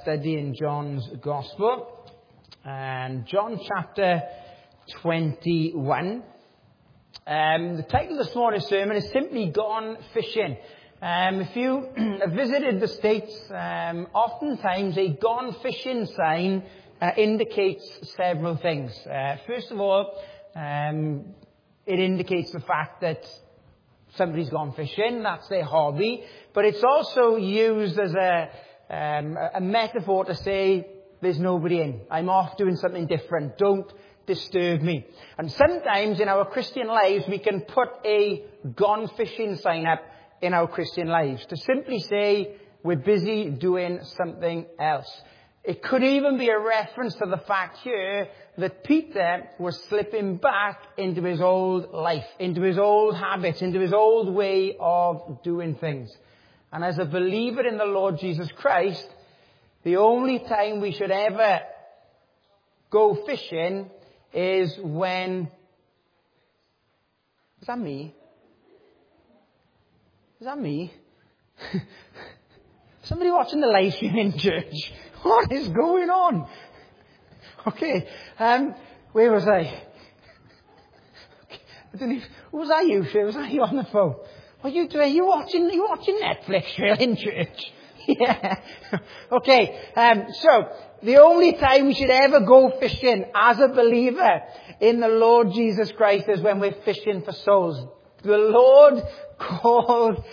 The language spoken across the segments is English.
study in John's Gospel, and John chapter 21. The title of this morning's sermon is simply Gone Fishing. If you have visited the States, oftentimes a gone fishing sign indicates several things. First of all, it indicates the fact that somebody's gone fishing, that's their hobby, but it's also used as a metaphor to say, there's nobody in. I'm off doing something different. Don't disturb me. And sometimes in our Christian lives, we can put a gone fishing sign up in our Christian lives to simply say, we're busy doing something else. It could even be a reference to the fact here that Peter was slipping back into his old life, into his old habits, into his old way of doing things. And as a believer in the Lord Jesus Christ, the only time we should ever go fishing is when... Is that me? Is that me? Somebody watching the live stream in church? What is going on? Okay, where was I? Was that you, Shay? Was that you on the phone? What are you doing? You watching Netflix, Shay, in church? Yeah. Okay, so the only time we should ever go fishing as a believer in the Lord Jesus Christ is when we're fishing for souls. The Lord called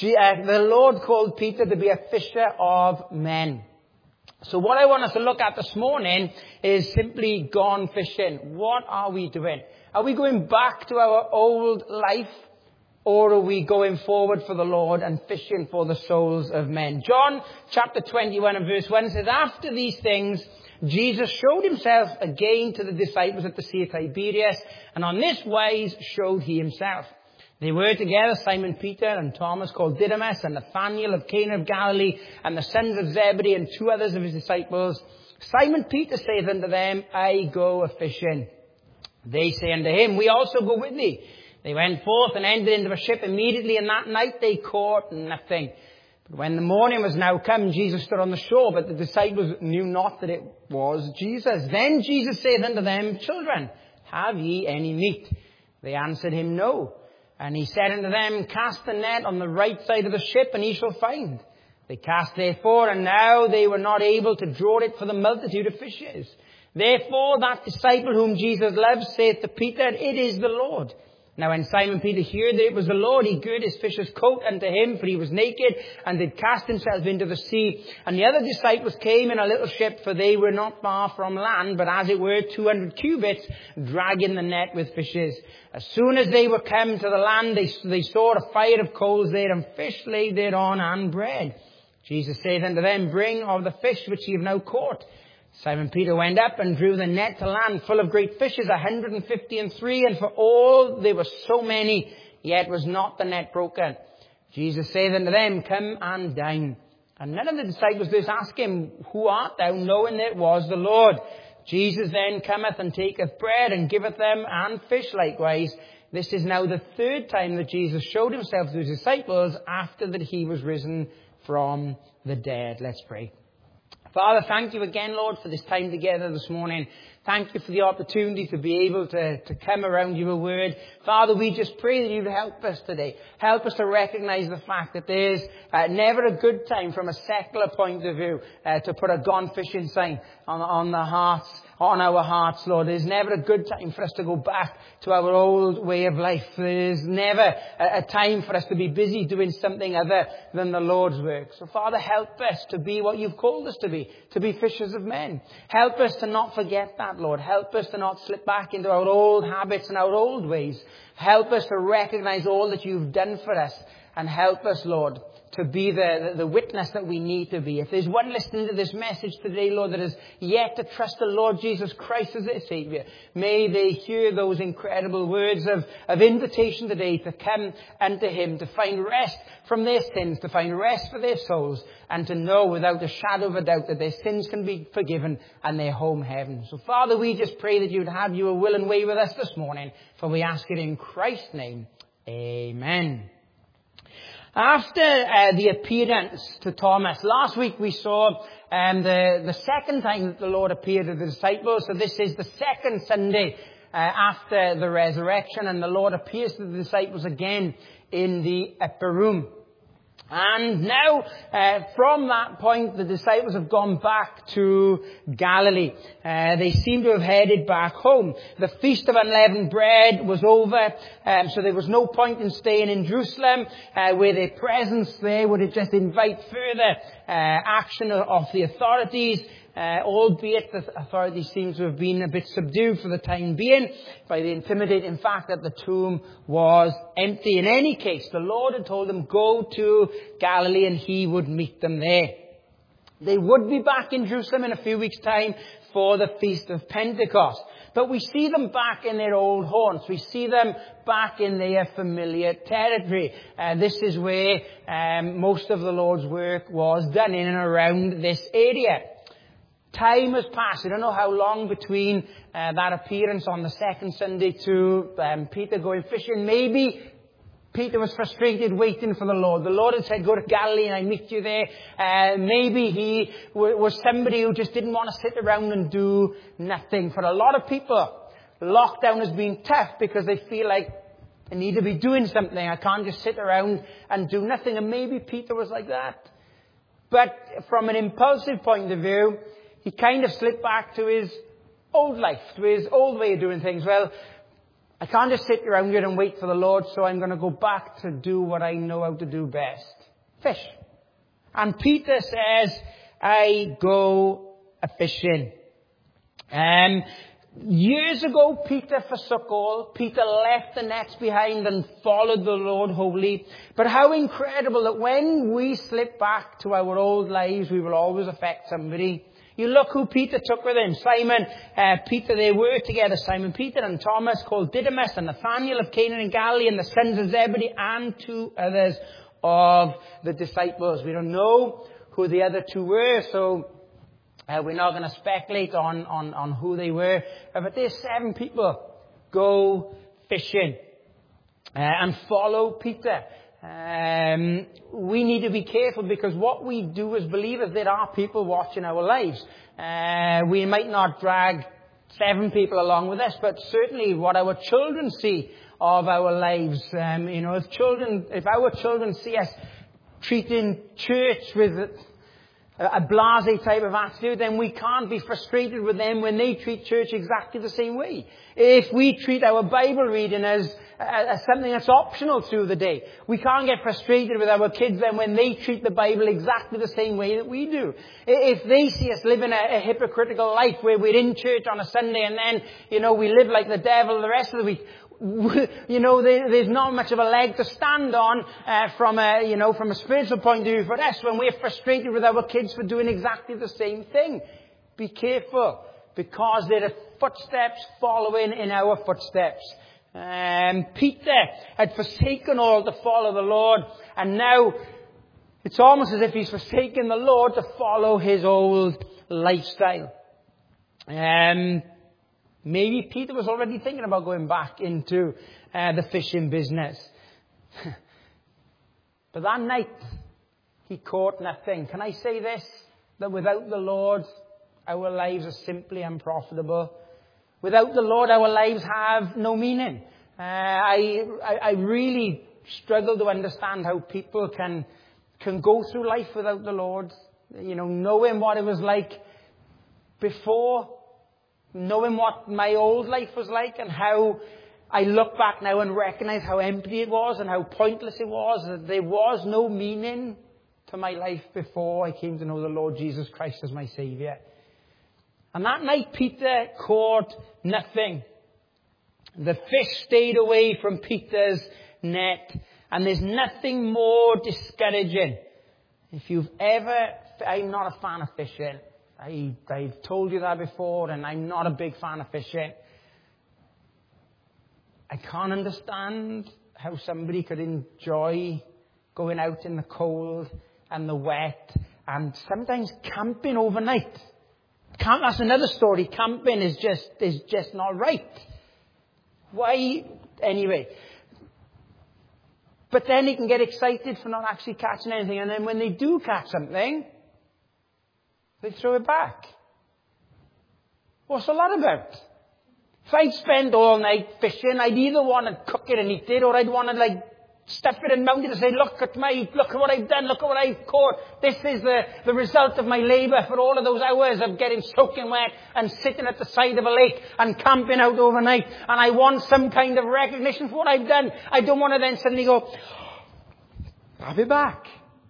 Peter to be a fisher of men. So what I want us to look at this morning is simply gone fishing. What are we doing? Are we going back to our old life? Or are we going forward for the Lord and fishing for the souls of men? John chapter 21 and verse 1 says, after these things, Jesus showed himself again to the disciples at the Sea of Tiberias, and on this wise showed he himself. They were together, Simon Peter and Thomas called Didymus, and Nathanael of Cana of Galilee, and the sons of Zebedee, and two others of his disciples. Simon Peter saith unto them, I go a-fishing. They say unto him, we also go with thee. They went forth and entered into a ship immediately, and that night they caught nothing. But when the morning was now come, Jesus stood on the shore, but the disciples knew not that it was Jesus. Then Jesus saith unto them, children, have ye any meat? They answered him, no. And he said unto them, cast the net on the right side of the ship, and ye shall find. They cast therefore, and now they were not able to draw it for the multitude of fishes. Therefore that disciple whom Jesus loved saith to Peter, it is the Lord. Now when Simon Peter heard that it was the Lord, he girt his fisher's coat unto him, for he was naked, and did cast himself into the sea. And the other disciples came in a little ship, for they were not far from land, but as it were 200 cubits, dragging the net with fishes. As soon as they were come to the land, they saw a fire of coals there, and fish laid thereon, and bread. Jesus saith unto them, bring of the fish which ye have now caught. Simon Peter went up and drew the net to land full of great fishes, 153, and for all they were so many, yet was not the net broken. Jesus saith unto them, come and dine. And none of the disciples durst ask him, who art thou, knowing that it was the Lord. Jesus then cometh and taketh bread and giveth them, and fish likewise. This is now the third time that Jesus showed himself to his disciples after that he was risen from the dead. Let's pray. Father, thank you again, Lord, for this time together this morning. Thank you for the opportunity to be able to come around your word. Father, we just pray that you'd help us today. Help us to recognize the fact that there's never a good time from a secular point of view to put a gone fishing sign on our hearts, Lord. There's never a good time for us to go back to our old way of life. There's never a time for us to be busy doing something other than the Lord's work. So, Father, help us to be what you've called us to be fishers of men. Help us to not forget that, Lord. Help us to not slip back into our old habits and our old ways. Help us to recognize all that you've done for us. And help us, Lord, to be the witness that we need to be. If there's one listening to this message today, Lord, that has yet to trust the Lord Jesus Christ as their Savior, may they hear those incredible words of invitation today to come unto him, to find rest from their sins, to find rest for their souls, and to know without a shadow of a doubt that their sins can be forgiven and their home heaven. So, Father, we just pray that you'd have your will and way with us this morning, for we ask it in Christ's name. Amen. After the appearance to Thomas, last week we saw the second time that the Lord appeared to the disciples. So this is the second Sunday after the resurrection, and the Lord appears to the disciples again in the upper room. And now, from that point, the disciples have gone back to Galilee. They seem to have headed back home. The Feast of Unleavened Bread was over, so there was no point in staying in Jerusalem, where their presence there would have just invite further action of the authorities. Albeit the authorities seem to have been a bit subdued for the time being by the intimidating fact that the tomb was empty. In any case, the Lord had told them, go to Galilee and he would meet them there. They would be back in Jerusalem in a few weeks' time for the Feast of Pentecost. But we see them back in their old haunts. We see them back in their familiar territory. This is where most of the Lord's work was done, in and around this area. Time has passed. I don't know how long between that appearance on the second Sunday to Peter going fishing. Maybe Peter was frustrated waiting for the Lord. The Lord had said, go to Galilee and I meet you there. Maybe he was somebody who just didn't want to sit around and do nothing. For a lot of people, lockdown has been tough because they feel like I need to be doing something. I can't just sit around and do nothing. And maybe Peter was like that. But from an impulsive point of view, he kind of slipped back to his old life, to his old way of doing things. Well, I can't just sit around here and wait for the Lord, so I'm going to go back to do what I know how to do best. Fish. And Peter says, I go a-fishing. Years ago, Peter forsook all. Peter left the nets behind and followed the Lord wholly. But how incredible that when we slip back to our old lives, we will always affect somebody. You look who Peter took with him. Simon, Peter, they were together. Simon Peter and Thomas, called Didymus, and Nathanael of Cana in Galilee, and the sons of Zebedee, and two others of the disciples. We don't know who the other two were, so we're not going to speculate on who they were. But there's 7 people go fishing and follow Peter. We need to be careful, because what we do as believers, there are people watching our lives. We might not drag 7 people along with us, but certainly what our children see of our lives. If our children see us treating church with a blasé type of attitude, then we can't be frustrated with them when they treat church exactly the same way. If we treat our Bible reading as something that's optional through the day, we can't get frustrated with our kids then when they treat the Bible exactly the same way that we do. If they see us living a hypocritical life where we're in church on a Sunday and then, we live like the devil the rest of the week, there's not much of a leg to stand on from a spiritual point of view for us when we're frustrated with our kids for doing exactly the same thing. Be careful, because there are footsteps following in our footsteps. Peter had forsaken all to follow the Lord, and now it's almost as if he's forsaken the Lord to follow his old lifestyle. Maybe Peter was already thinking about going back into the fishing business. But that night, he caught nothing. Can I say this? That without the Lord, our lives are simply unprofitable. Without the Lord, our lives have no meaning. I really struggle to understand how people can go through life without the Lord. Knowing what it was like before, knowing what my old life was like, and how I look back now and recognize how empty it was and how pointless it was. That there was no meaning to my life before I came to know the Lord Jesus Christ as my Saviour. And that night Peter caught nothing. The fish stayed away from Peter's net. And there's nothing more discouraging. I'm not a fan of fishing. I've told you that before, and I'm not a big fan of fishing. I can't understand how somebody could enjoy going out in the cold and the wet, and sometimes camping overnight. That's another story. Camping is just not right. Why? Anyway. But then they can get excited for not actually catching anything, and then when they do catch something, They throw it back. What's all that about? If I'd spend all night fishing, I'd either want to cook it and eat it, or I'd want to stuff it and mount it and say, look at what I've done, look at what I've caught. This is the result of my labour for all of those hours of getting soaking wet and sitting at the side of a lake and camping out overnight. And I want some kind of recognition for what I've done. I don't want to then suddenly go, have it back.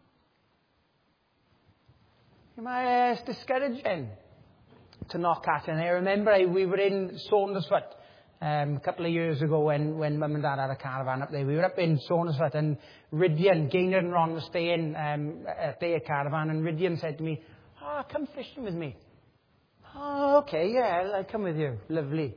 It's discouraging to knock at. And I remember we were in Saundersfoot a couple of years ago when Mum and Dad had a caravan up there. We were up in Saundersfoot, and Rydian, Gaynor and Ron were staying at their caravan, and Rydian said to me, come fishing with me. Oh, okay, yeah, I'll come with you. Lovely.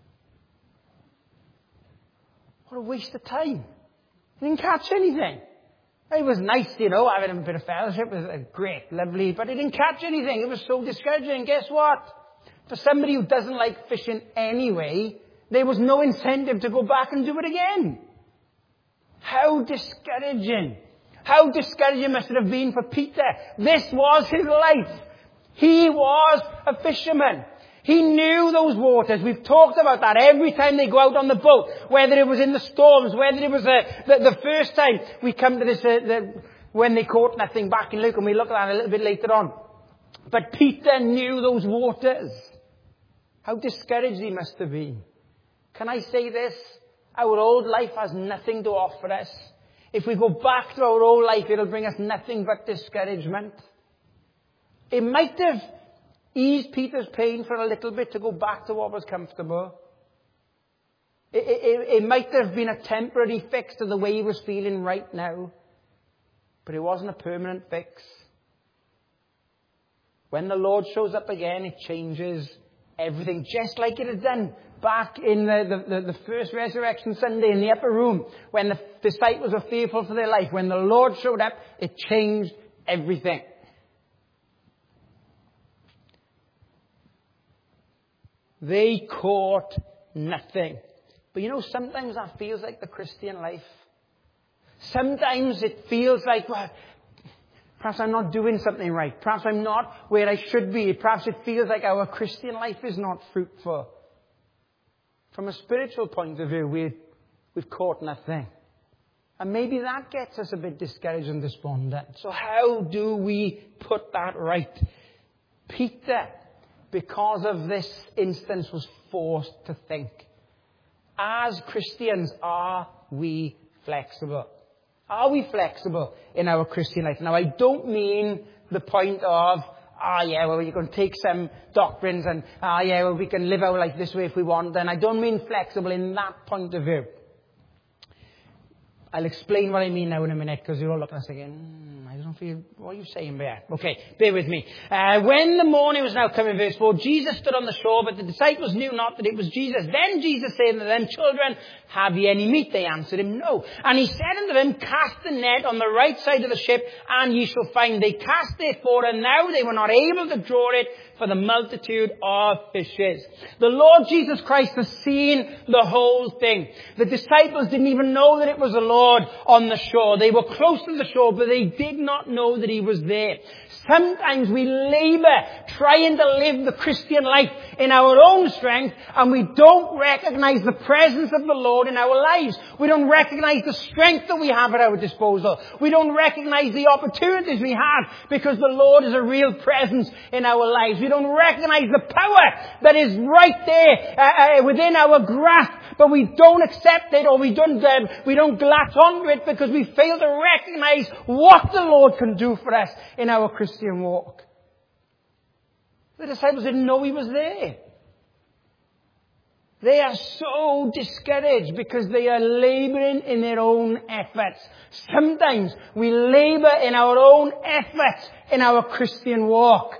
What a waste of time. Didn't catch anything. It was nice, having a bit of fellowship. It was great, lovely, but it didn't catch anything. It was so discouraging. And guess what? For somebody who doesn't like fishing anyway, there was no incentive to go back and do it again. How discouraging. How discouraging must it have been for Peter. This was his life. He was a fisherman. He knew those waters. We've talked about that every time they go out on the boat. Whether it was in the storms, whether it was the first time we come to this, when they caught nothing back in Luke, and we look at that a little bit later on. But Peter knew those waters. How discouraged he must have been. Can I say this? Our old life has nothing to offer us. If we go back to our old life, it'll bring us nothing but discouragement. It might have eased Peter's pain for a little bit to go back to what was comfortable. It might have been a temporary fix to the way he was feeling right now. But it wasn't a permanent fix. When the Lord shows up again, it changes everything, just like it had done back in the first resurrection Sunday in the upper room, when the disciples were fearful for their life. When the Lord showed up, it changed everything. They caught nothing. But sometimes that feels like the Christian life. Sometimes it feels like, well, perhaps I'm not doing something right. Perhaps I'm not where I should be. Perhaps it feels like our Christian life is not fruitful. From a spiritual point of view, we've caught nothing. And maybe that gets us a bit discouraged and despondent. So how do we put that right? Peter, because of this instance, was forced to think. As Christians, are we flexible? Are we flexible in our Christian life? Now, I don't mean the point of, you can take some doctrines and, we can live our life this way if we want. And I don't mean flexible in that point of view. I'll explain what I mean now in a minute, because you're all looking at us again. I don't feel, what are you saying there? Okay, bear with me. When the morning was now coming, verse 4, Jesus stood on the shore, but the disciples knew not that it was Jesus. Then Jesus said unto them, Children, have ye any meat? They answered him, No. And he said unto them, Cast the net on the right side of the ship, and ye shall find. They cast therefore, and now they were not able to draw it for the multitude of fishes. The Lord Jesus Christ has seen the whole thing. The disciples didn't even know that it was the Lord on the shore. They were close to the shore, but they did not know that he was there. Sometimes we labour trying to live the Christian life in our own strength, and we don't recognise the presence of the Lord in our lives. We don't recognise the strength that we have at our disposal. We don't recognise the opportunities we have, because the Lord is a real presence in our lives. We don't recognise the power that is right there within our grasp, but we don't accept it, or we don't latch onto it, because we fail to recognise what the Lord can do for us in our Christian walk. The disciples didn't know he was there. They are so discouraged because they are labouring in their own efforts. Sometimes we labour in our own efforts in our Christian walk,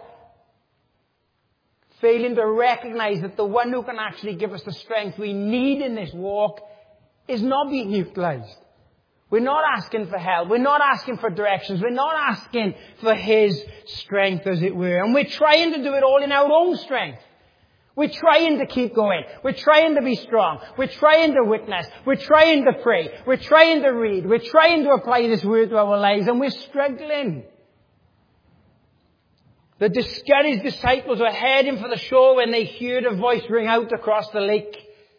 failing to recognise that the one who can actually give us the strength we need in this walk is not being utilised. We're not asking for help. We're not asking for directions. We're not asking for his strength, as it were. And we're trying to do it all in our own strength. We're trying to keep going. We're trying to be strong. We're trying to witness. We're trying to pray. We're trying to read. We're trying to apply this word to our lives, and we're struggling. The discouraged disciples were heading for the shore when they heard a voice ring out across the lake.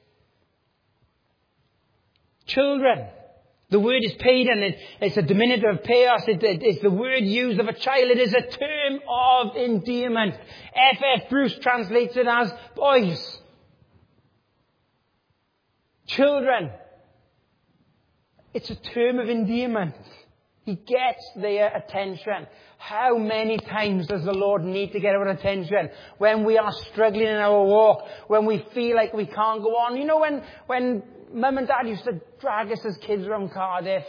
Children. The word is paedan. It's a diminutive of paios. It's the word used of a child. It is a term of endearment. F.F. Bruce translates it as boys. Children. It's a term of endearment. He gets their attention. How many times does the Lord need to get our attention? When we are struggling in our walk, when we feel like we can't go on. You know, when Mum and Dad used to drag us as kids around Cardiff,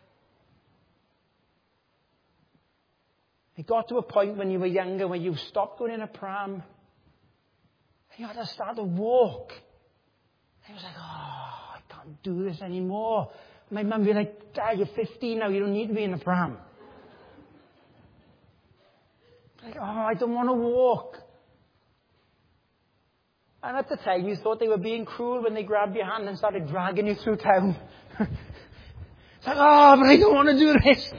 it got to a point when you were younger where you stopped going in a pram. You had to start to walk. I was like, oh, I can't do this anymore. My mum would be like, Dad, you're 15 now, you don't need to be in a pram. Like, oh, I don't want to walk. And at the time, you thought they were being cruel when they grabbed your hand and started dragging you through town. It's like, oh, but I don't want to do this.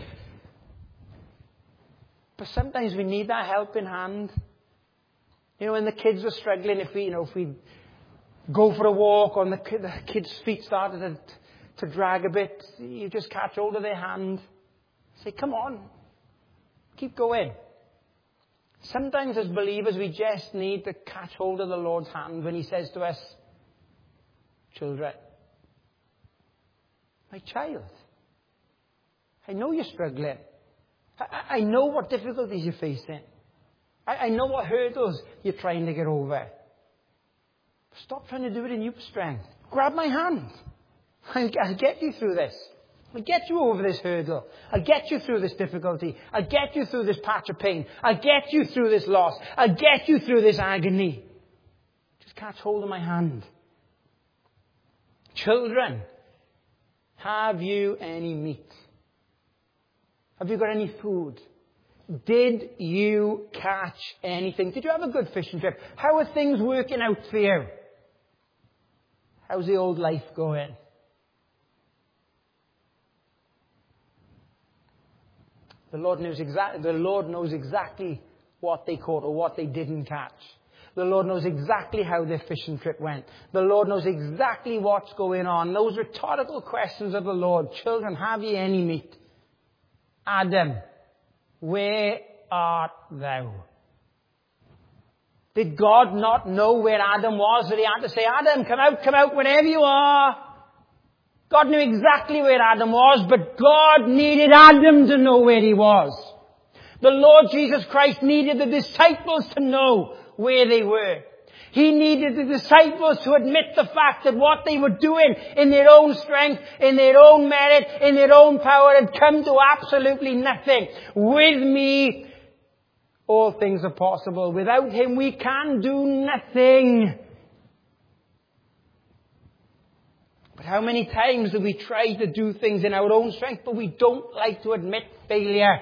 But sometimes we need that helping hand. You know, when the kids were struggling, if we go for a walk and the kids' feet started to drag a bit, you just catch hold of their hand. Say, come on. Keep going. Sometimes as believers, we just need to catch hold of the Lord's hand when He says to us, children, my child, I know you're struggling. I know what difficulties you're facing. I know what hurdles you're trying to get over. Stop trying to do it in your strength. Grab my hand. I'll get you through this. I'll get you over this hurdle. I'll get you through this difficulty. I'll get you through this patch of pain. I'll get you through this loss. I'll get you through this agony. Just catch hold of my hand. Children, have you any meat? Have you got any food? Did you catch anything? Did you have a good fishing trip? How are things working out for you? How's the old life going? The Lord knows exactly what they caught or what they didn't catch. The Lord knows exactly how their fishing trip went. The Lord knows exactly what's going on. Those rhetorical questions of the Lord. Children, have ye any meat? Adam, where art thou? Did God not know where Adam was? Did He have to say, Adam, come out, wherever you are? God knew exactly where Adam was, but God needed Adam to know where he was. The Lord Jesus Christ needed the disciples to know where they were. He needed the disciples to admit the fact that what they were doing in their own strength, in their own merit, in their own power had come to absolutely nothing. With me, all things are possible. Without Him, we can do nothing. But how many times do we try to do things in our own strength, but we don't like to admit failure?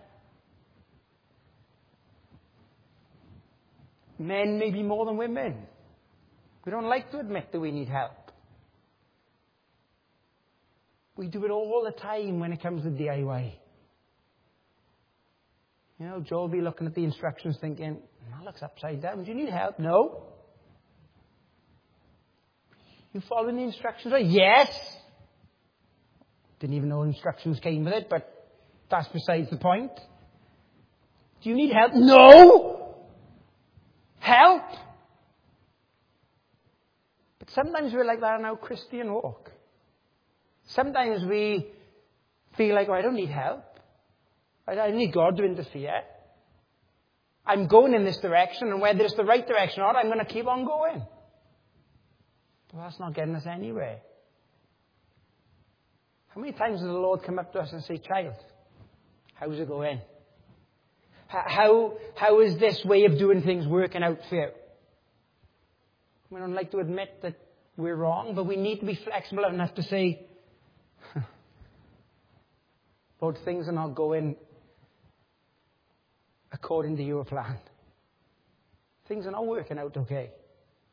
Men maybe more than women. We don't like to admit that we need help. We do it all the time when it comes to DIY. You know, Joel will be looking at the instructions thinking, that looks upside down. Do you need help? No. You following the instructions right? Yes. Didn't even know instructions came with it, but that's besides the point. Do you need help? No. Help. But sometimes we're like that in our Christian walk. Sometimes we feel like, I don't need help. I don't need God to interfere. I'm going in this direction, and whether it's the right direction or not, I'm going to keep on going. Well, that's not getting us anywhere. How many times does the Lord come up to us and say, child, how's it going? How is this way of doing things working out for you? We don't like to admit that we're wrong, but we need to be flexible enough to say, Lord, things are not going according to your plan. Things are not working out okay.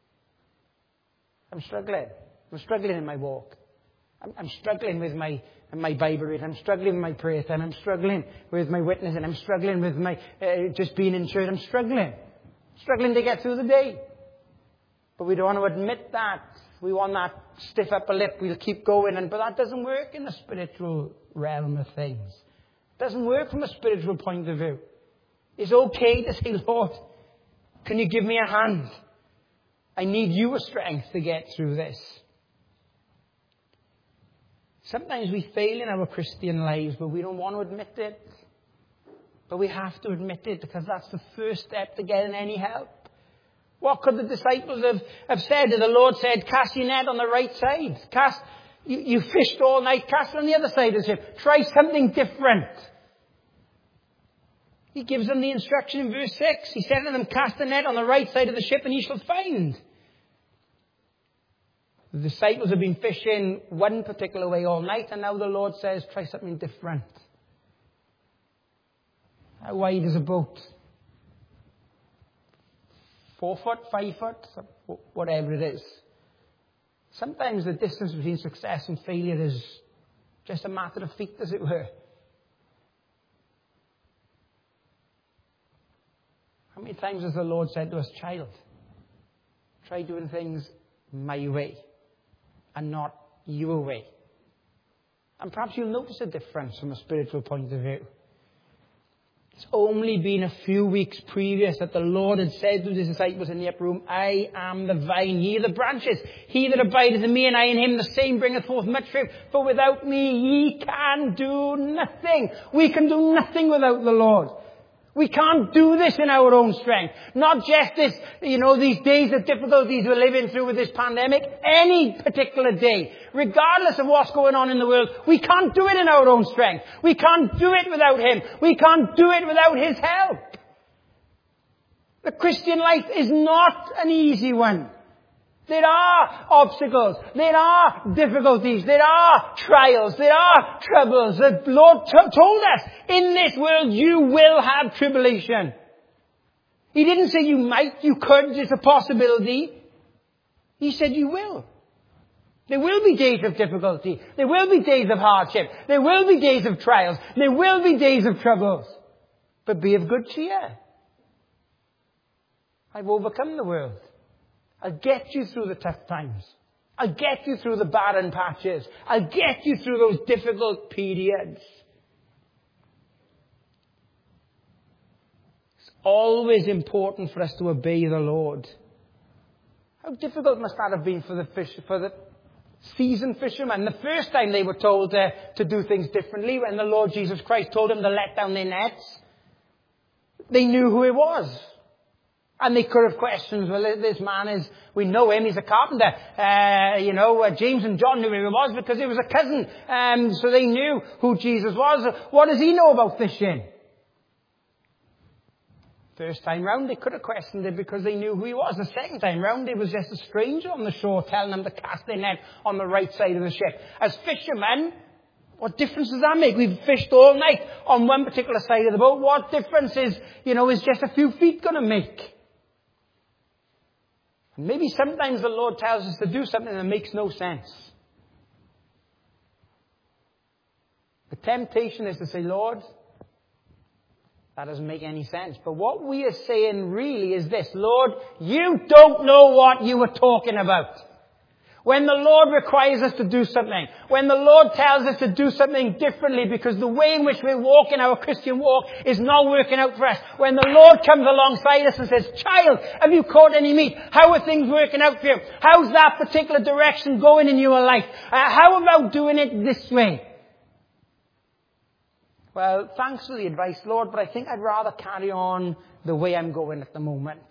I'm struggling. I'm struggling in my walk. I'm struggling with my in my Bible reading. I'm struggling with my prayer time. I'm struggling with my witnessing. I'm struggling with my just being in church. I'm struggling. Struggling to get through the day. But we don't want to admit that. We want that stiff upper lip. We'll keep going. But that doesn't work in the spiritual realm of things. It doesn't work from a spiritual point of view. It's okay to say, Lord, can you give me a hand? I need your strength to get through this. Sometimes we fail in our Christian lives, but we don't want to admit it. But we have to admit it because that's the first step to getting any help. What could the disciples have said? The Lord said, cast your net on the right side. You fished all night, cast it on the other side of the ship. Try something different. He gives them the instruction in verse 6. He said to them, cast the net on the right side of the ship and ye shall find. The disciples have been fishing one particular way all night, and now the Lord says, try something different. How wide is a boat? 4 foot, 5 foot, whatever it is. Sometimes the distance between success and failure is just a matter of feet, as it were. How many times has the Lord said to us, child, try doing things my way and not your way? And perhaps you'll notice a difference from a spiritual point of view. It's only been a few weeks previous that the Lord had said to his disciples in the upper room, I am the vine, ye are the branches. He that abideth in me and I in him, the same bringeth forth much fruit. For without me ye can do nothing. We can do nothing without the Lord. We can't do this in our own strength. Not just this, these days of difficulties we're living through with this pandemic. Any particular day, regardless of what's going on in the world, we can't do it in our own strength. We can't do it without him. We can't do it without his help. The Christian life is not an easy one. There are obstacles. There are difficulties. There are trials. There are troubles. The Lord told us, in this world you will have tribulation. He didn't say you might, you could, it's a possibility. He said you will. There will be days of difficulty. There will be days of hardship. There will be days of trials. There will be days of troubles. But be of good cheer. I've overcome the world. I'll get you through the tough times. I'll get you through the barren patches. I'll get you through those difficult periods. It's always important for us to obey the Lord. How difficult must that have been for the seasoned fishermen? The first time they were told to do things differently, when the Lord Jesus Christ told them to let down their nets, they knew who it was. And they could have questioned, well, this man is, we know him, he's a carpenter. James and John knew who he was because he was a cousin. So they knew who Jesus was. What does he know about fishing? First time round, they could have questioned it because they knew who he was. The second time round, it was just a stranger on the shore telling them to cast their net on the right side of the ship. As fishermen, what difference does that make? We've fished all night on one particular side of the boat. What difference is just a few feet going to make? Maybe sometimes the Lord tells us to do something that makes no sense. The temptation is to say, Lord, that doesn't make any sense. But what we are saying really is this: Lord, you don't know what you are talking about. When the Lord requires us to do something, when the Lord tells us to do something differently because the way in which we're walking our Christian walk is not working out for us, when the Lord comes alongside us and says, child, have you caught any meat? How are things working out for you? How's that particular direction going in your life? How about doing it this way? Well, thanks for the advice, Lord, but I think I'd rather carry on the way I'm going at the moment.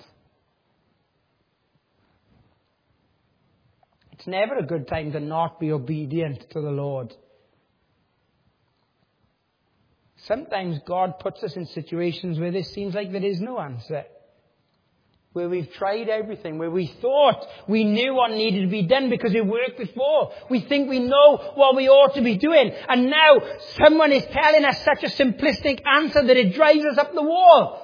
It's never a good time to not be obedient to the Lord. Sometimes God puts us in situations where there seems like there is no answer. Where we've tried everything, where we thought we knew what needed to be done because it worked before. We think we know what we ought to be doing. And now someone is telling us such a simplistic answer that it drives us up the wall.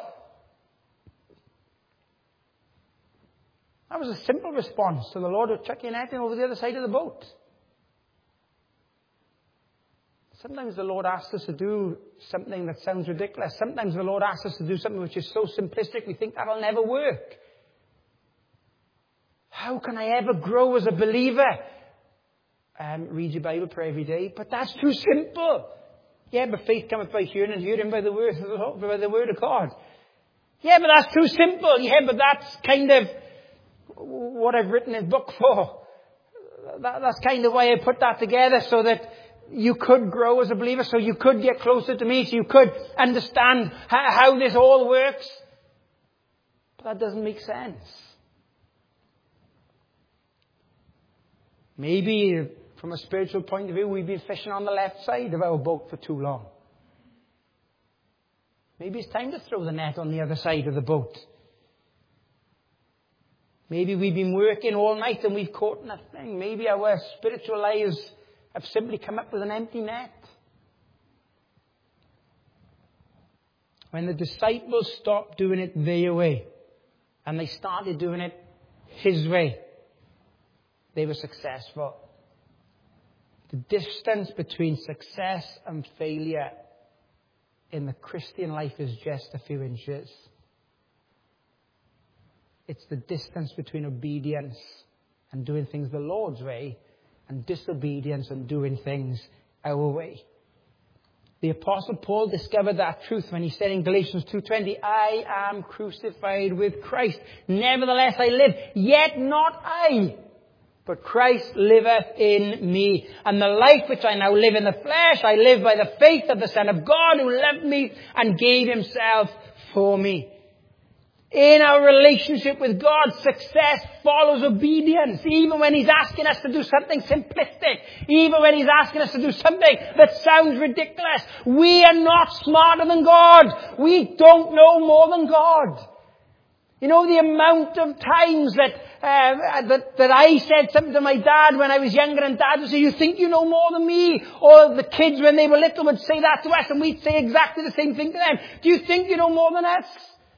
That was a simple response to the Lord of chucking your net in over the other side of the boat. Sometimes the Lord asks us to do something that sounds ridiculous. Sometimes the Lord asks us to do something which is so simplistic we think that'll never work. How can I ever grow as a believer? Read your Bible, pray every day. But that's too simple. Yeah, but faith cometh by hearing, and hearing by the word of God. Yeah, but that's too simple. Yeah, but that's kind of what I've written this book for. That's kind of why I put that together, so that you could grow as a believer, so you could get closer to me, so you could understand how this all works. But that doesn't make sense. Maybe from a spiritual point of view, we've been fishing on the left side of our boat for too long. Maybe it's time to throw the net on the other side of the boat. Maybe we've been working all night and we've caught nothing. Maybe our spiritual lives have simply come up with an empty net. When the disciples stopped doing it their way and they started doing it His way, they were successful. The distance between success and failure in the Christian life is just a few inches. It's the distance between obedience and doing things the Lord's way and disobedience and doing things our way. The Apostle Paul discovered that truth when he said in Galatians 2:20, I am crucified with Christ. Nevertheless I live, yet not I, but Christ liveth in me. And the life which I now live in the flesh, I live by the faith of the Son of God who loved me and gave Himself for me. In our relationship with God, success follows obedience. Even when He's asking us to do something simplistic. Even when He's asking us to do something that sounds ridiculous. We are not smarter than God. We don't know more than God. You know, the amount of times that I said something to my dad when I was younger, and Dad would say, you think you know more than me? Or the kids when they were little would say that to us and we'd say exactly the same thing to them. Do you think you know more than us?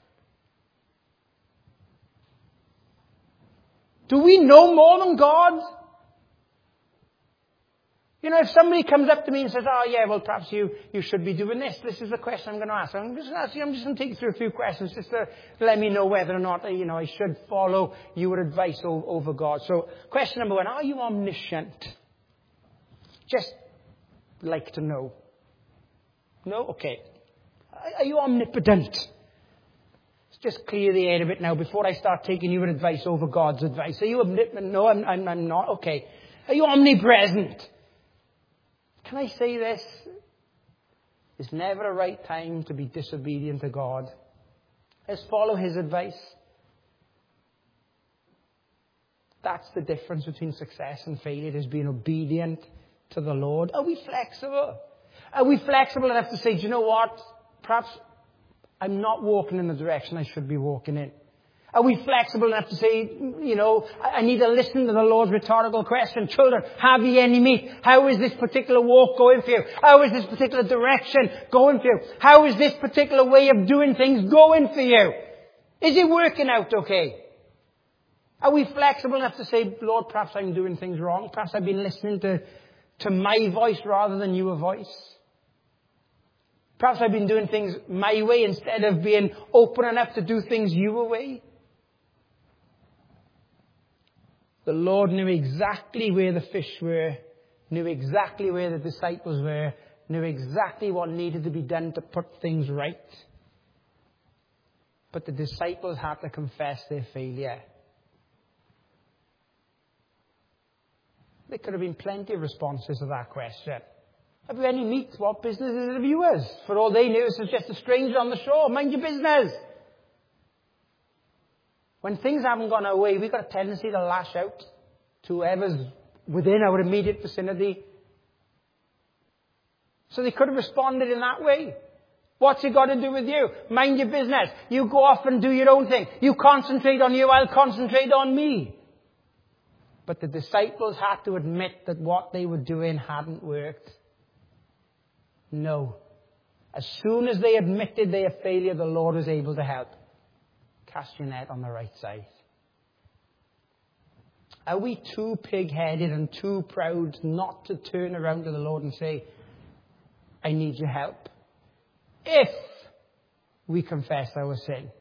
Do we know more than God? You know, if somebody comes up to me and says, oh yeah, well perhaps you should be doing this. This is the question I'm going to ask. I'm just going to take you through a few questions just to let me know whether or not, I should follow your advice over God. So question number 1, are you omniscient? Just like to know. No? Okay. Are you omnipotent? Just clear the air a bit now before I start taking your advice over God's advice. Are you omnipotent? No, I'm not. Okay. Are you omnipresent? Can I say this? It's never a right time to be disobedient to God. Let's follow His advice. That's the difference between success and failure, is being obedient to the Lord. Are we flexible? Are we flexible enough to say, do you know what? Perhaps I'm not walking in the direction I should be walking in. Are we flexible enough to say, I need to listen to the Lord's rhetorical question. Children, have ye any meat? How is this particular walk going for you? How is this particular direction going for you? How is this particular way of doing things going for you? Is it working out okay? Are we flexible enough to say, Lord, perhaps I'm doing things wrong. Perhaps I've been listening to my voice rather than your voice. Perhaps I've been doing things my way instead of being open enough to do things your way. The Lord knew exactly where the fish were, knew exactly where the disciples were, knew exactly what needed to be done to put things right. But the disciples had to confess their failure. There could have been plenty of responses to that question. Have you any meat? What business is it of yours? For all they knew, this was just a stranger on the shore. Mind your business. When things haven't gone our way, we've got a tendency to lash out to whoever's within our immediate vicinity. So they could have responded in that way. What's it got to do with you? Mind your business. You go off and do your own thing. You concentrate on you, I'll concentrate on me. But the disciples had to admit that what they were doing hadn't worked. No. As soon as they admitted their failure, the Lord was able to help. Cast your net on the right side. Are we too pig-headed and too proud not to turn around to the Lord and say, I need your help. If we confess our sin.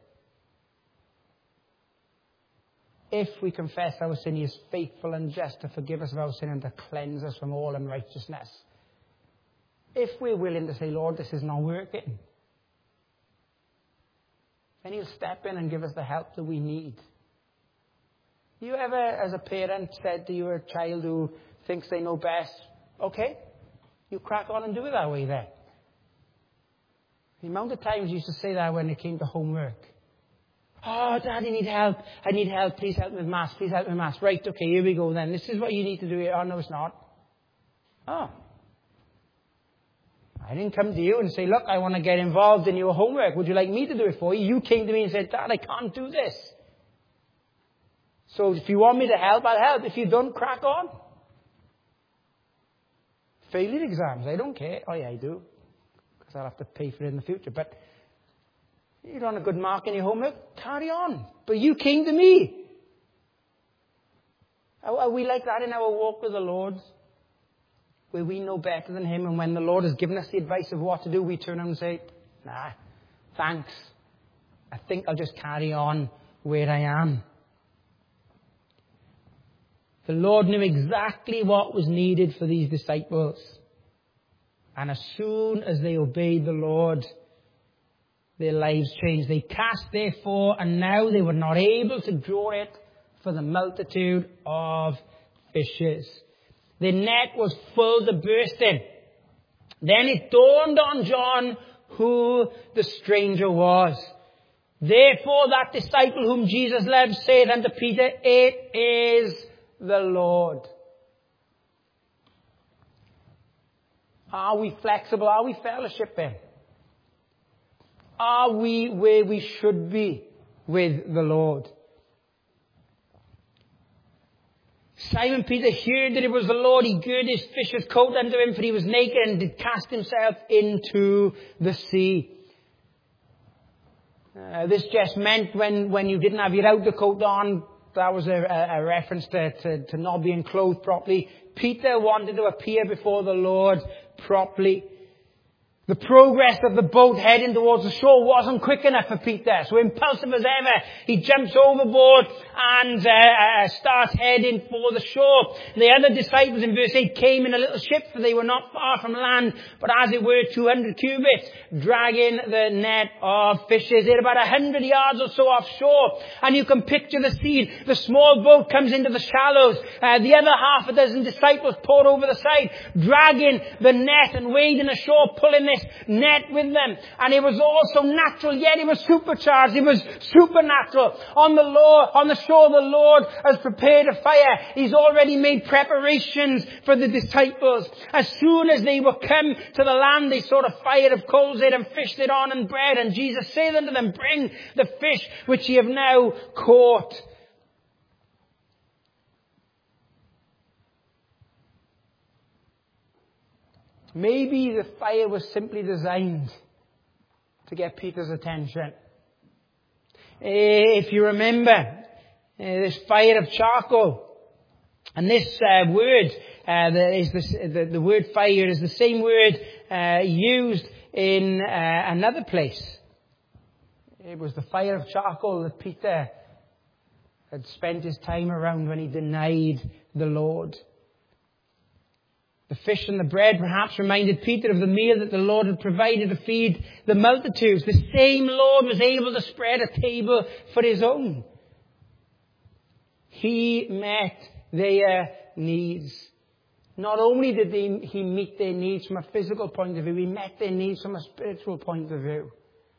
If we confess our sin, he is faithful and just to forgive us of our sin and to cleanse us from all unrighteousness. If we're willing to say, Lord, this is not working, then he'll step in and give us the help that we need. You ever, as a parent, said to your child who thinks they know best, okay, you crack on and do it that way then? The amount of times you used to say that when it came to homework. Oh, Dad, I need help. I need help. Please help me with maths. Please help me with maths. Right, okay, here we go then. This is what you need to do here. Oh, no, it's not. Oh. I didn't come to you and say, look, I want to get involved in your homework. Would you like me to do it for you? You came to me and said, Dad, I can't do this. So if you want me to help, I'll help. If you don't, crack on. Failure exams, I don't care. Oh, yeah, I do. Because I'll have to pay for it in the future. But you don't have a good mark in your homework, carry on. But you came to me. Are we like that in our walk with the Lord? Where we know better than him, and when the Lord has given us the advice of what to do, we turn around and say, nah, thanks. I think I'll just carry on where I am. The Lord knew exactly what was needed for these disciples. And as soon as they obeyed the Lord, their lives changed. They cast therefore, and now they were not able to draw it for the multitude of fishes. The net was full to bursting. Then it dawned on John who the stranger was. Therefore that disciple whom Jesus loved said unto Peter, it is the Lord. Are we flexible? Are we fellowshipping? Are we where we should be with the Lord? Simon Peter heard that it was the Lord. He girded his fisher's coat unto him, for he was naked, and did cast himself into the sea. This just meant when you didn't have your outer coat on, that was a reference to not being clothed properly. Peter wanted to appear before the Lord properly. The progress of the boat heading towards the shore wasn't quick enough for Peter. So impulsive as ever, he jumps overboard and starts heading for the shore. The other disciples in verse 8 came in a little ship, for they were not far from land, but as it were 200 cubits, dragging the net of fishes. They're about 100 yards or so offshore. And you can picture the scene. The small boat comes into the shallows. The other half a dozen disciples pour over the side, dragging the net and wading ashore, pulling this net with them. And it was also natural, yet it was supercharged. It was supernatural. On the shore, the Lord has prepared a fire. He's already made preparations for the disciples. As soon as they were come to the land, they saw a fire of coals there, and fish there on, and bread. And Jesus said unto them, bring the fish which ye have now caught. Maybe the fire was simply designed to get Peter's attention. If you remember, this fire of charcoal, and this word, the word fire is the same word used in another place. It was the fire of charcoal that Peter had spent his time around when he denied the Lord. The fish and the bread perhaps reminded Peter of the meal that the Lord had provided to feed the multitudes. The same Lord was able to spread a table for his own. He met their needs. Not only did he meet their needs from a physical point of view, he met their needs from a spiritual point of view.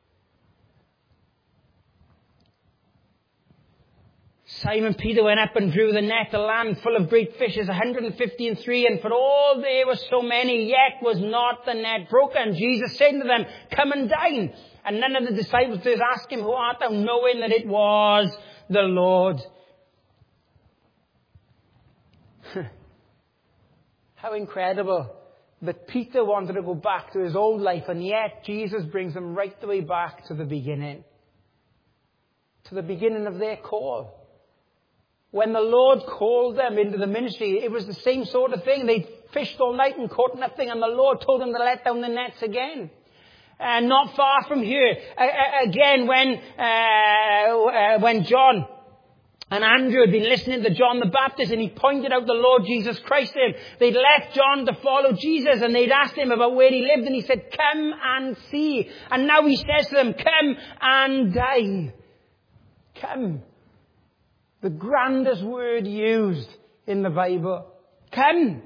Simon Peter went up and drew the net, a land full of great fishes, 153, and for all there were so many, yet was not the net broken. Jesus said to them, come and dine. And none of the disciples did ask him, who art thou? Knowing that it was the Lord. How incredible that Peter wanted to go back to his old life, and yet Jesus brings them right the way back to the beginning. To the beginning of their call. When the Lord called them into the ministry, it was the same sort of thing. They fished all night and caught nothing, and the Lord told them to let down the nets again. And not far from here, again, when John and Andrew had been listening to John the Baptist, and he pointed out the Lord Jesus Christ to him. They'd left John to follow Jesus, and they'd asked him about where he lived, and he said, "Come and see." And now he says to them, "Come and die." Come. The grandest word used in the Bible. Come.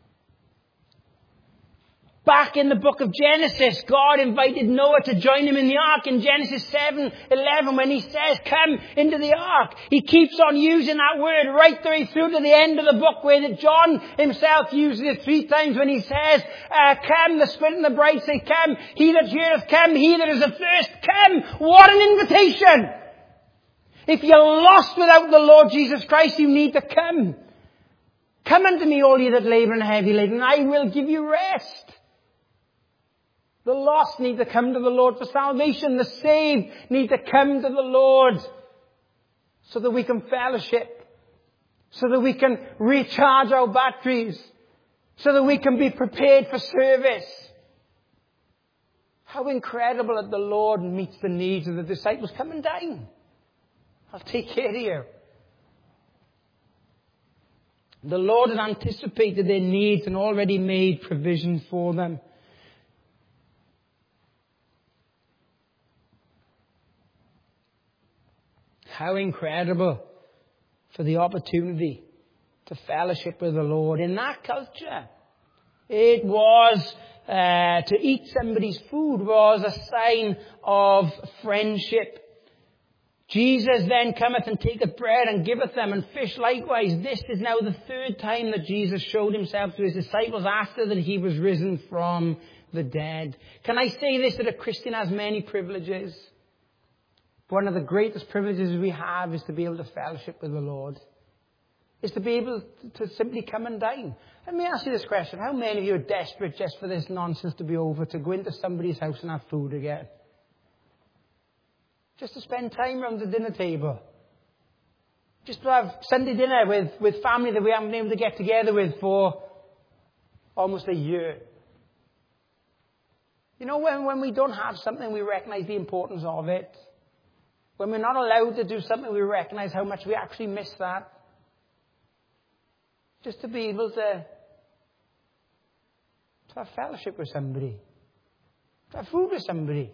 Back in the book of Genesis, God invited Noah to join him in the ark in Genesis 7:11 when he says, "Come into the ark." He keeps on using that word right the way through to the end of the book, where John himself uses it 3 times when he says, "Come." The Spirit and the bride say, "Come." He that heareth, come. He that is athirst, come. What an invitation. If you're lost without the Lord Jesus Christ, you need to come. Come unto me, all ye that labour and are heavy laden, and I will give you rest. The lost need to come to the Lord for salvation. The saved need to come to the Lord so that we can fellowship, so that we can recharge our batteries, so that we can be prepared for service. How incredible that the Lord meets the needs of the disciples. Come and dine. I'll take care of you. The Lord had anticipated their needs and already made provision for them. How incredible for the opportunity to fellowship with the Lord. In that culture, it was to eat somebody's food was a sign of friendship. Jesus then cometh and taketh bread and giveth them, and fish likewise. This is now the 3rd time that Jesus showed himself to his disciples after that he was risen from the dead. Can I say this, that a Christian has many privileges? One of the greatest privileges we have is to be able to fellowship with the Lord. Is to be able to simply come and dine. Let me ask you this question. How many of you are desperate just for this nonsense to be over, to go into somebody's house and have food again? Just to spend time around the dinner table. Just to have Sunday dinner with family that we haven't been able to get together with for almost a year. You know, when we don't have something, we recognize the importance of it. When we're not allowed to do something, we recognize how much we actually miss that. Just to be able to have fellowship with somebody. To have food with somebody.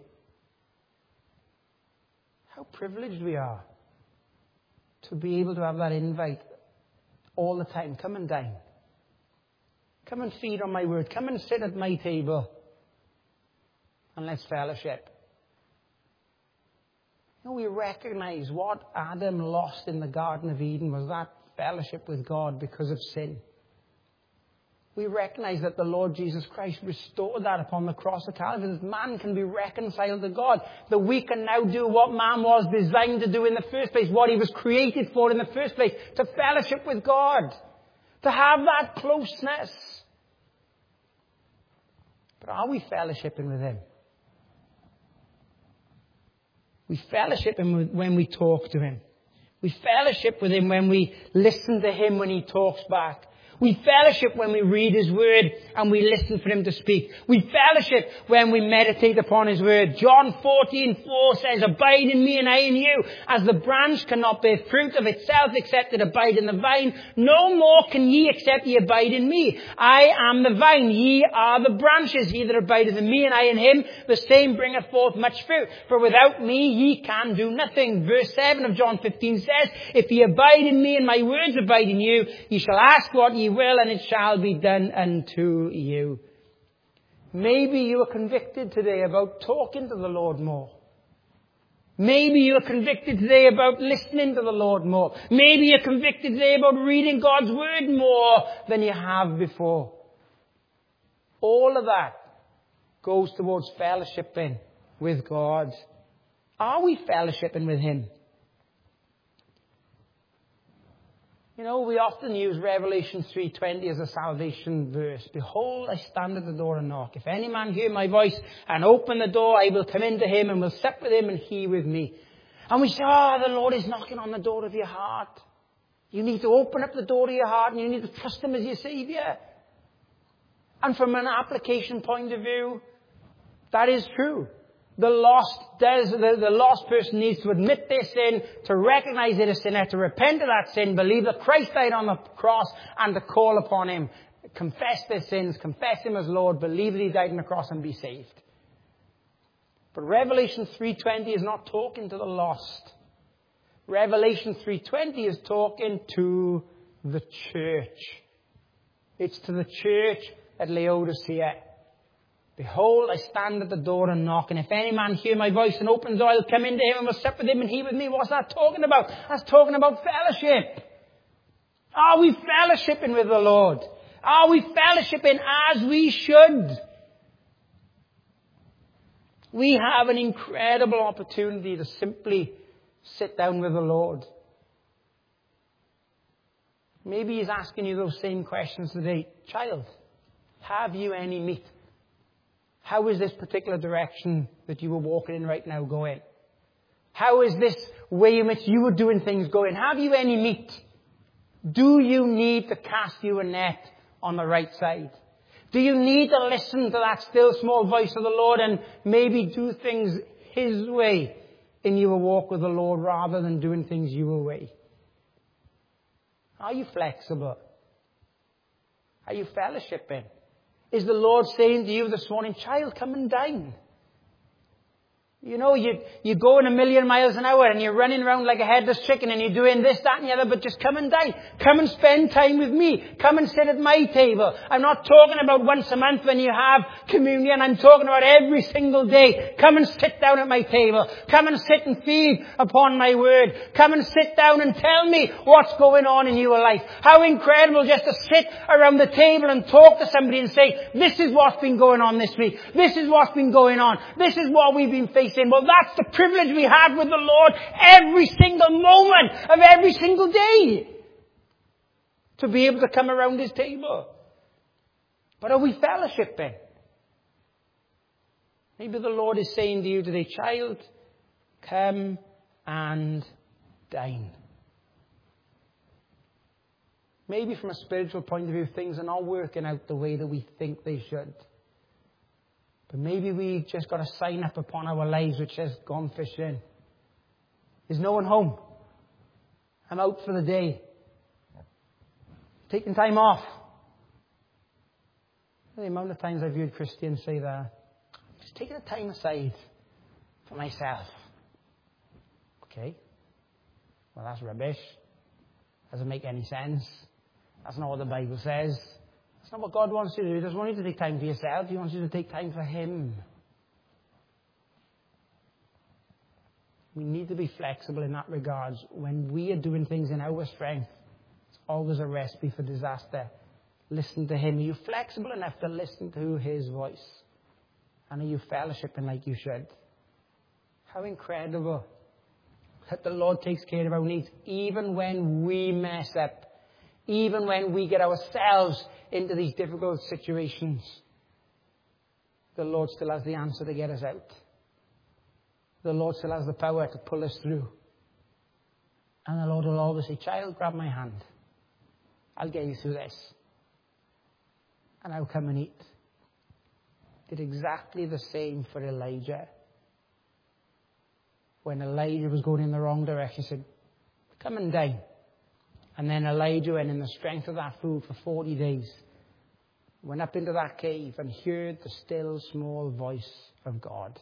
How privileged we are to be able to have that invite all the time. Come and dine. Come and feed on my word. Come and sit at my table. And let's fellowship. You know, we recognize what Adam lost in the Garden of Eden was that fellowship with God because of sin. We recognize that the Lord Jesus Christ restored that upon the cross of Calvary, that man can be reconciled to God, that we can now do what man was designed to do in the first place, what he was created for in the first place, to fellowship with God, to have that closeness. But are we fellowshipping with him? We fellowship him when we talk to him. We fellowship with him when we listen to him when he talks back. We fellowship when we read his word and we listen for him to speak. We fellowship when we meditate upon his word. John 14:4 says, "Abide in me and I in you. As the branch cannot bear fruit of itself except it abide in the vine, no more can ye except ye abide in me. I am the vine, ye are the branches. He that abideth in me and I in him, the same bringeth forth much fruit. For without me ye can do nothing." Verse 7 of John 15 says, "If ye abide in me and my words abide in you, ye shall ask what ye will, and it shall be done unto you." Maybe you are convicted today about talking to the Lord more. Maybe you are convicted today about listening to the Lord more. Maybe you're convicted today about reading God's word more than you have before. All of that goes towards fellowshipping with God. Are we fellowshipping with him? You know, we often use Revelation 3:20 as a salvation verse. "Behold, I stand at the door and knock. If any man hear my voice and open the door, I will come into him and will sup with him and he with me." And we say, "Oh, the Lord is knocking on the door of your heart. You need to open up the door to your heart and you need to trust Him as your Saviour. And from an application point of view, that is true. The lost person needs to admit their sin, to recognize they're a sinner, to repent of that sin, believe that Christ died on the cross, and to call upon Him. Confess their sins, confess Him as Lord, believe that He died on the cross and be saved. But Revelation 3:20 is not talking to the lost. Revelation 3:20 is talking to the church. It's to the church at Laodicea. Behold, I stand at the door and knock, and if any man hear my voice and opens the door, I'll come into him and will sup with him and he with me. What's that talking about? That's talking about fellowship. Are we fellowshipping with the Lord? Are we fellowshipping as we should? We have an incredible opportunity to simply sit down with the Lord. Maybe He's asking you those same questions today. Child, have you any meat? How is this particular direction that you were walking in right now going? How is this way in which you were doing things going? Have you any meat? Do you need to cast you a net on the right side? Do you need to listen to that still small voice of the Lord and maybe do things His way in your walk with the Lord rather than doing things your way? Are you flexible? Are you fellowshipping? Is the Lord saying to you this morning, child, come and dine? You know, you're going 1,000,000 miles an hour and you're running around like a headless chicken and you're doing this, that and the other, but just come and dine. Come and spend time with me. Come and sit at my table. I'm not talking about once a month when you have communion. I'm talking about every single day. Come and sit down at my table. Come and sit and feed upon my word. Come and sit down and tell me what's going on in your life. How incredible just to sit around the table and talk to somebody and say, this is what's been going on this week. This is what's been going on. This is what we've been facing. Well, that's the privilege we have with the Lord every single moment of every single day. To be able to come around His table. But are we fellowshipping? Maybe the Lord is saying to you today, child, come and dine. Maybe from a spiritual point of view, things are not working out the way that we think they should. But maybe we've just got a sign up upon our lives which says, gone fishing. There's no one home. I'm out for the day. Taking time off. The amount of times I've heard Christians say that. Just taking the time aside for myself. Okay. Well, that's rubbish. Doesn't make any sense. That's not what the Bible says. That's not what God wants you to do. He doesn't want you to take time for yourself. He wants you to take time for Him. We need to be flexible in that regards. When we are doing things in our strength, it's always a recipe for disaster. Listen to Him. Are you flexible enough to listen to His voice? And are you fellowshipping like you should? How incredible that the Lord takes care of our needs, even when we mess up. Even when we get ourselves into these difficult situations, the Lord still has the answer to get us out. The Lord still has the power to pull us through. And the Lord will always say, child, grab my hand. I'll get you through this. And I'll come and eat. Did exactly the same for Elijah. When Elijah was going in the wrong direction, he said, come and dine. And then Elijah went in the strength of that food for 40 days. Went up into that cave and heard the still small voice of God.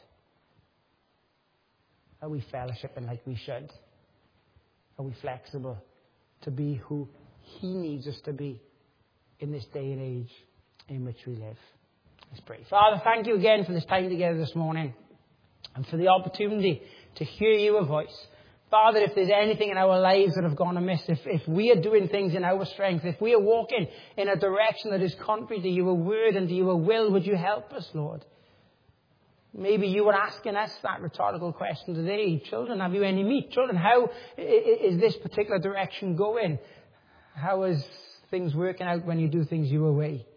Are we fellowshipping like we should? Are we flexible to be who He needs us to be in this day and age in which we live? Let's pray. Father, thank you again for this time together this morning and for the opportunity to hear your voice. Father, if there's anything in our lives that have gone amiss, if we are doing things in our strength, if we are walking in a direction that is contrary to your word and to your will, would you help us, Lord? Maybe you were asking us that rhetorical question today. Children, have you any meat? Children, how is this particular direction going? How is things working out when you do things your way?